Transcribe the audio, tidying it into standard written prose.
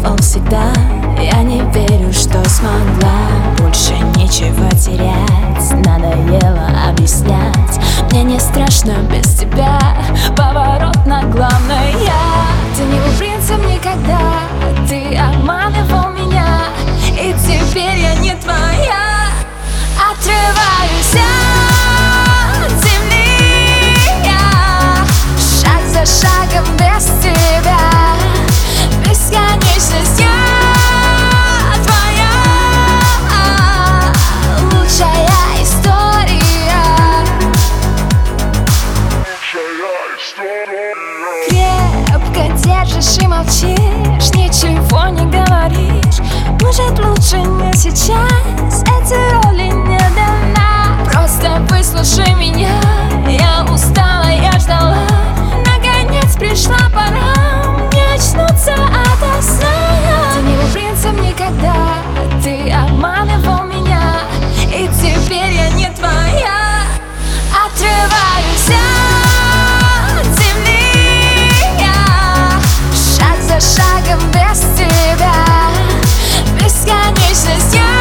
чувствовал всегда. Я не верю, что смогла больше нечего терять. Надоело объяснять, мне не страшно без тебя. Поворот на главное я. Ты не был принцем никогда, ты обманывал меня, и теперь я не твоя. Отрываюсь от земли я, шаг за шагом без тебя. Бесконечность я твоя, лучшая история. Крепко держишь и молчишь, ничего не говоришь. Может, лучше не сейчас, эти роли не дана. Просто выслушай меня, я устала, я ждала. Наконец пришла пора мне очнуться ото сна. Ты не был принцем никогда, ты обманывал меня, и теперь я не твоя. Отрываюсь от земли я, шаг за шагом без тебя. Бесконечность я